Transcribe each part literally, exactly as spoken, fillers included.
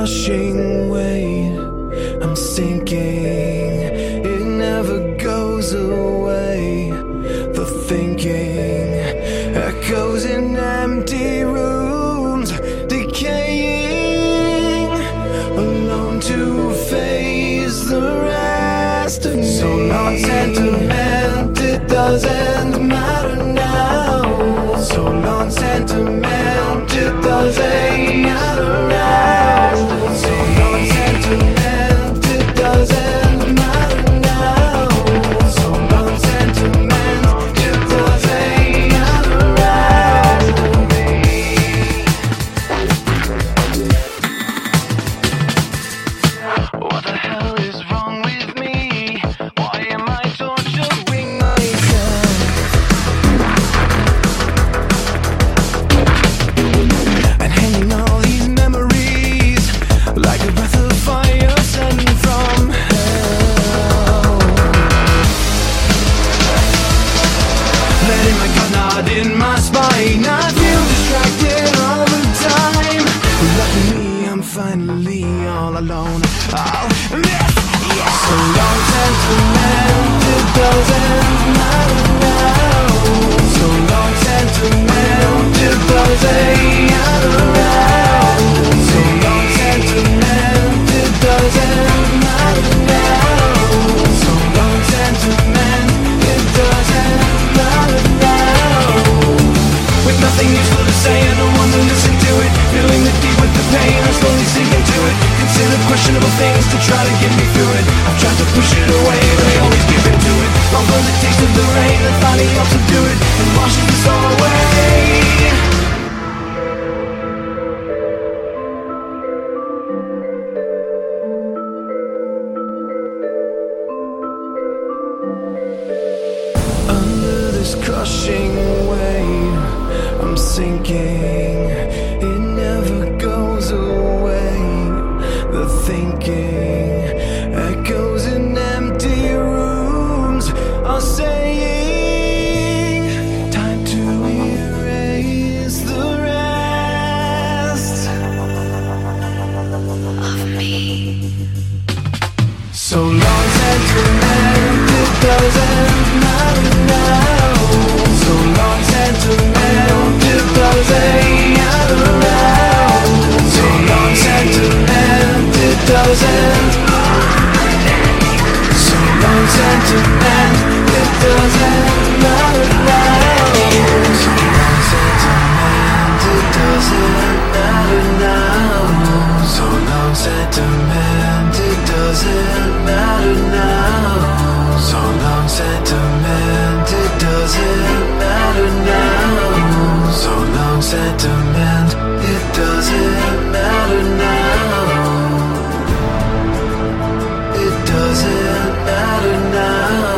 crushing weight, I'm sinking, it never goes away. The thinking echoes in empty rooms, decaying, alone to face the rest of me. So long sentiment, it doesn't matter now. So long sentiment, it doesn't matter now. So long sentiment, it doesn't matter now. So long sentiment, it doesn't matter now. What the hell is wrong with me? Why am I torturing myself? And hanging all these memories like a breath of fire sent from hell. Letting my gut nod in my spine, I feel distracted all the time. Lucky me, I'm finally all alone. I'll miss, yeah. So long sentiment, it doesn't matter now. So long sentiment, it doesn't matter now. So long sentiment, it doesn't matter now. So long sentiment, it doesn't matter now. With nothing useful to say and no one to listen to it, feeling the deep with the pain, I'm slowly sinking to it. Consider questionable things to try to get me through it. I've tried to push it away, but I always give in to it. Long for the taste of the rain that finally helps subdue it and washes this all away. Under this crushing weight, I'm sinking, it never goes away. The thinking echoes in empty rooms are saying, time to erase the rest of me. So long sentiment, it doesn't matter now. So long sentiment, it doesn't matter now. So long sentiment, it doesn't. So long sentiment, it doesn't matter now. So long sentiment, it doesn't matter now. So long sentiment, it doesn't matter now. So long sentiment, it doesn't matter now. So long sentiment, it doesn't matter now. It doesn't matter now.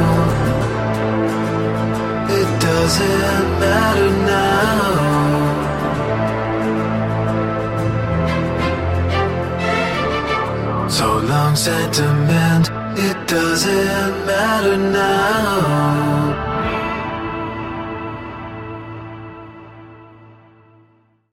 It doesn't matter now. So long sentiment, it doesn't matter now.